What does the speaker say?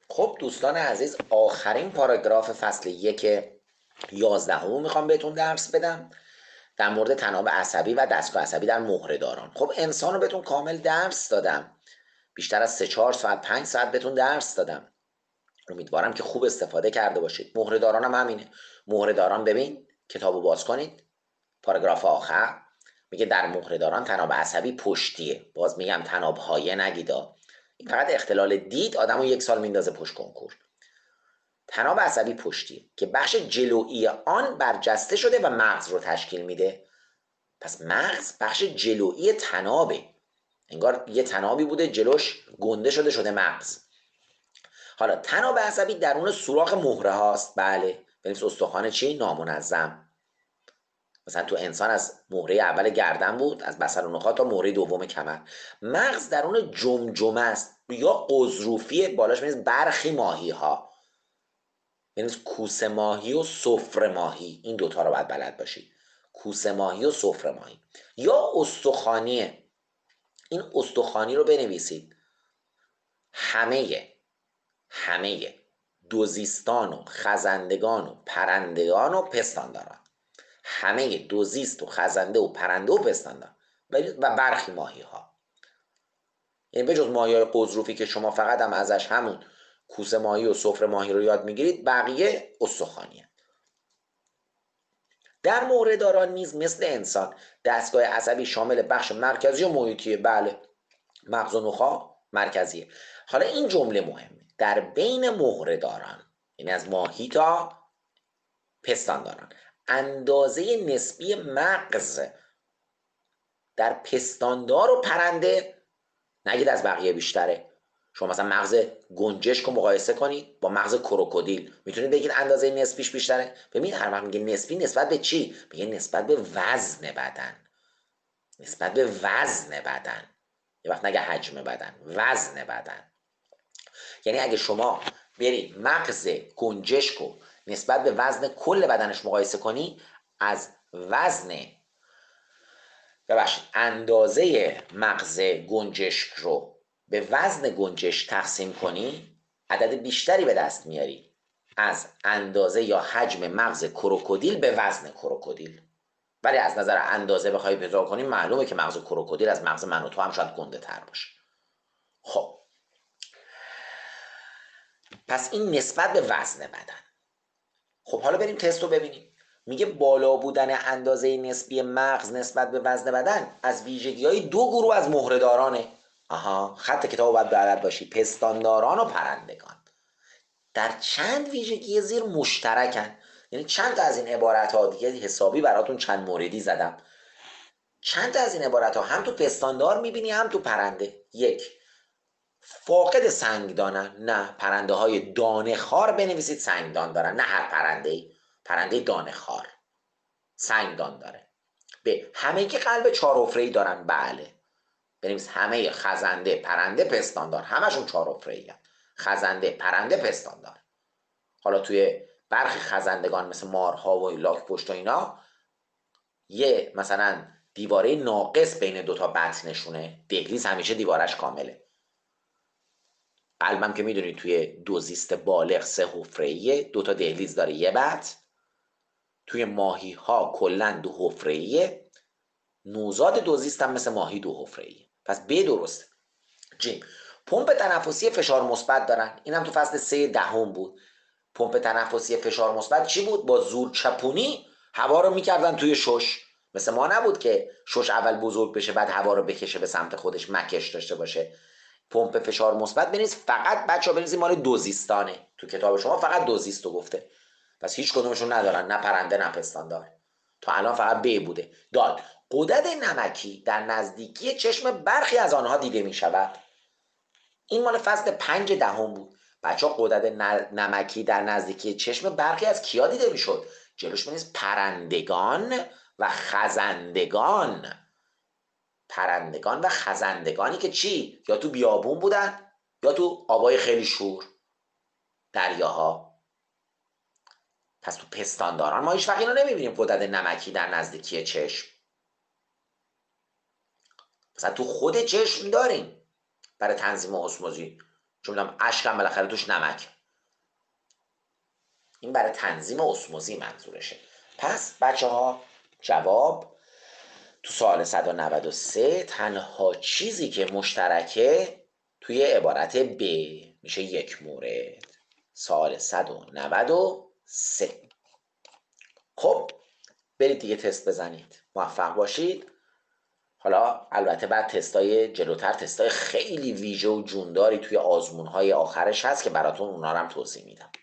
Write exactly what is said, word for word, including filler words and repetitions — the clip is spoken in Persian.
خب دوستان عزیز، آخرین پاراگراف فصل یک یازدهم میخوام بهتون درس بدم در مورد تناب عصبی و دستگاه عصبی در مهره‌داران. خب انسان رو بهتون کامل درس دادم، بیشتر از سه چهار ساعت پنج ساعت بهتون درس دادم. امیدوارم که خوب استفاده کرده باشید. مهره‌داران هم همینه. مهره‌داران، ببین کتابو باز کنید، پاراگراف آخر میگه در مهره‌داران تناب عصبی پشتیه. باز میگم تناب هایه نگیدا، این فقط اختلال دید آدمو یک سال میندازه پشت کنکور. تناب عصبی پشتی که بخش جلویی آن برجسته شده و مغز رو تشکیل میده. پس مغز بخش جلویی تنابه، انگار یه تنابی بوده جلوش گنده شده شده مغز. حالا تناب عصبی درون سوراخ مهره هاست. بله، بنویس استخوان چی؟ نامنظم. مثلا تو انسان از مهره اول گردن بود، از بصر و نخاع تا مهره دوم کمر. مغز درون جمجمه است یا قزروفی، بالاش بنویس برخی ماهی ها، یعنی کوسه ماهی و سفره ماهی، این دوتا رو باید بلد باشی. کوسه ماهی و سفره ماهی. یا استخوانیه، این استخوانی رو بنویسید. همه همه دوزیستان و خزندگان و پرندگان و پستانداران، همه دوزیست و خزنده و پرنده و پستاندار و برخی ماهی ها، یعنی به جز ماهی های قزروفی که شما فقط هم ازش همون کوسه ماهی و سفره ماهی رو یاد میگیرید، بقیه استخوانیه. در مهره‌داران نیز مثل انسان دستگاه عصبی شامل بخش مرکزی و محیطیه. بله، مغز و نخاع مرکزیه. حالا این جمله مهمه، در بین مهره‌داران، یعنی از ماهی تا پستانداران، اندازه نسبی مغز در پستاندار و پرنده نگید از بقیه بیشتره. شما مثلا مغز گنجشک رو مقایسه کنید با مغز کروکودیل، میتونید بگید اندازه نسبیش بیشتره؟ ببین هر وقت میگه نسبی، نسبت به چی؟ میگه نسبت به وزن بدن، نسبت به وزن بدن. یه وقت نگه حجم بدن، وزن بدن. یعنی اگه شما برید مغز گنجشک رو نسبت به وزن کل بدنش مقایسه کنی، از وزن ببخشید اندازه مغز گنجشک رو به وزن گنجشک تقسیم کنی، عدد بیشتری به دست میاری از اندازه یا حجم مغز کروکودیل به وزن کروکودیل. ولی از نظر اندازه بخوای پیدا کنی، معلومه که مغز کروکودیل از مغز من و تو هم شاید گنده تر باشه. خب پس این نسبت به وزن بدن. خب حالا بریم تست رو ببینیم. میگه بالا بودن اندازه نسبی مغز نسبت به وزن بدن از ویژگی های دو گروه از مهره‌دارانه. آها، خط کتاب باید بلد باشی. پستانداران و پرندگان در چند ویژگی زیر مشترکن. یعنی چند تا از این عبارت ها دیگه حسابی براتون چند موردی زدم. چند تا از این عبارت ها هم تو پستاندار میبینی هم تو پرنده. یک، فاقد سنگدانن. نه، پرنده های دانه خار بنویسید سنگدان دارن، نه هر پرنده ای. پرنده دانه خار سنگدان داره. به همه که قلب چهار حفره‌ای دارن. بله، بنویس همه خزنده پرنده پستاندار همشون چهار حفره‌ای، خزنده پرنده پستاندار. حالا توی برخی خزندگان مثل مارها و لاک پشت و اینا، یه مثلا دیواره ناقص بین دوتا بطنشونه، دهلیز همیشه دیوارش کامله. قلبم که میدونید توی دوزیست بالغ سه حفره‌ایه، دوتا دهلیز داره یه بطن. توی ماهی ها کلا دو حفره‌ایه. نوزاد دوزیست هم مثل ماهی دو حفره‌ایه. پس ب درسته. جیم، پمپ تنفسی فشار مثبت دارن. اینم تو فصل سه دهم بود. پمپ تنفسی فشار مثبت چی بود؟ با زور چپونی هوا رو میکردن توی شش. مثل ما نبود که شش اول بزرگ بشه بعد هوا رو بکشه به سمت خودش، مکش داشته باشه. پمپ فشار مثبت بنویس. فقط بچه‌ها بنویسید مال دوزیستانه. تو کتاب شما فقط دوزیستو گفته، پس هیچ کدومشون ندارن، نه پرنده نه پستاندار. تا الان فقط ب بوده. داد، غدد نمکی در نزدیکی چشم برخی از آنها دیده می شود. این مال فصل پنج دهم بود. بچه ها غدد نمکی در نزدیکی چشم برخی از کیا دیده می شد؟ جلوش بنویس پرندگان و خزندگان. پرندگان و خزندگانی که چی؟ یا تو بیابون بودن یا تو آبای خیلی شور، دریاها. پس تو پستانداران ما هیچ وقت اینو نمیبینیم، غدد نمکی در نزدیکی چشم. مثلا تو خود چشم داریم برای تنظیم اسموزی، چون میدونم اشکم بالاخره توش نمک. این برای تنظیم اسموزی منظورشه. پس بچه ها جواب تو سوال صد و نود و سه تنها چیزی که مشترکه توی عبارت ب میشه یک مورد. سوال صد و نود و سه. خب برید دیگه تست بزنید، موفق باشید. حالا البته بعد تستای جلوتر، تستای خیلی ویژه و جونداری توی آزمونهای آخرش هست که براتون اونا رو هم توضیح میدم.